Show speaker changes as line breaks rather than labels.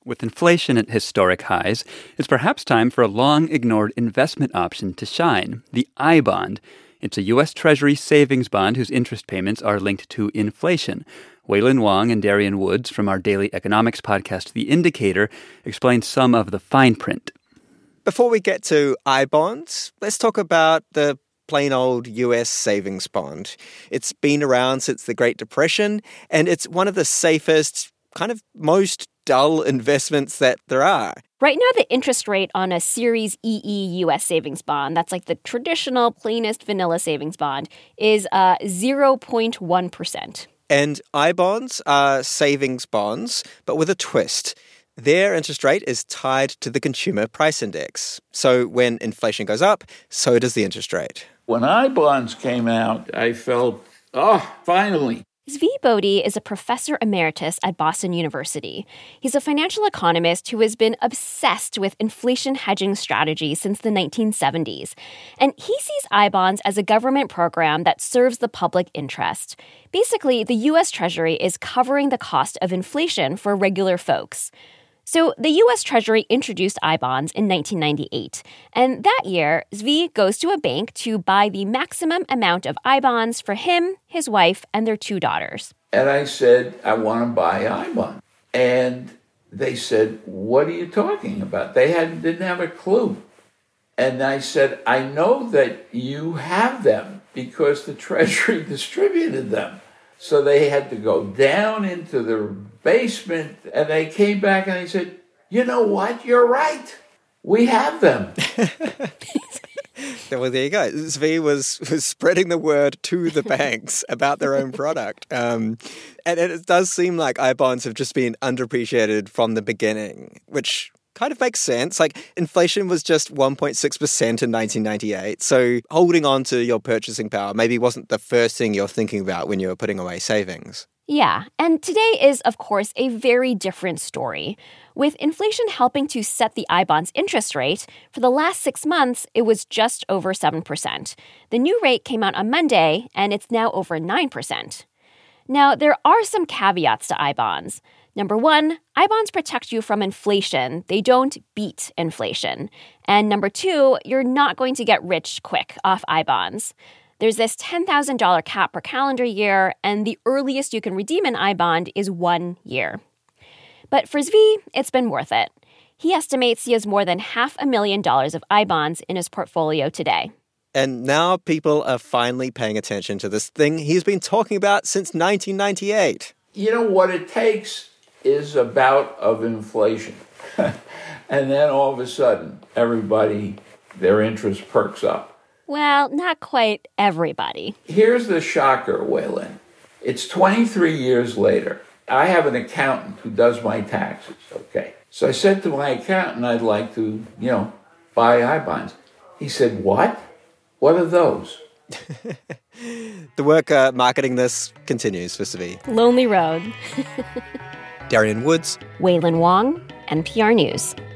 With inflation at historic highs, it's perhaps time for a long-ignored investment option to shine, the I-bond. It's a U.S. Treasury savings bond whose interest payments are linked to inflation. Wailin Wong and Darian Woods from our daily economics podcast, The Indicator, explain some of the fine print.
Before we get to I-bonds, let's talk about the plain old US savings bond. It's been around since the Great Depression, and it's one of the safest, kind of most dull investments that there are.
Right now, the interest rate on a Series EE U.S. savings bond, that's like the traditional, plainest vanilla savings bond, is 0.1%.
And I-bonds are savings bonds, but with a twist. Their interest rate is tied to the consumer price index. So when inflation goes up, so does the interest rate.
When I-bonds came out, I felt, finally.
Zvi Bodhi is a professor emeritus at Boston University. He's a financial economist who has been obsessed with inflation hedging strategies since the 1970s. And he sees I-bonds as a government program that serves the public interest. Basically, the U.S. Treasury is covering the cost of inflation for regular folks. So the U.S. Treasury introduced I-bonds in 1998. And that year, Zvi goes to a bank to buy the maximum amount of I-bonds for him, his wife, and their 2 daughters.
And I said, I want to buy I-bonds. And they said, what are you talking about? They didn't have a clue. And I said, I know that you have them because the Treasury distributed them. So they had to go down into the basement, and they came back and they said, you know what? You're right. We have them.
Well, there you go. Zvi was spreading the word to the banks about their own product. And it does seem like I-bonds have just been underappreciated from the beginning, which kind of makes sense. Like, inflation was just 1.6% in 1998. So holding on to your purchasing power maybe wasn't the first thing you're thinking about when you were putting away savings.
Yeah, and today is, of course, a very different story. With inflation helping to set the I-bonds interest rate, for the last 6 months, it was just over 7%. The new rate came out on Monday, and it's now over 9%. Now, there are some caveats to I-bonds. Number 1, I-bonds protect you from inflation. They don't beat inflation. And number 2, you're not going to get rich quick off I-bonds. There's this $10,000 cap per calendar year, and the earliest you can redeem an I-bond is 1 year. But for Zvi, it's been worth it. He estimates he has more than $500,000 of I-bonds in his portfolio today.
And now people are finally paying attention to this thing he's been talking about since 1998.
You know, what it takes is a bout of inflation. And then all of a sudden, everybody, their interest perks up.
Well, not quite everybody.
Here's the shocker, Wailin. It's 23 years later. I have an accountant who does my taxes, okay? So I said to my accountant, I'd like to, buy I-bonds. He said, what? What are those?
The work marketing this continues for Zvi.
Lonely road.
Darian Woods.
Wailin Wong, NPR News.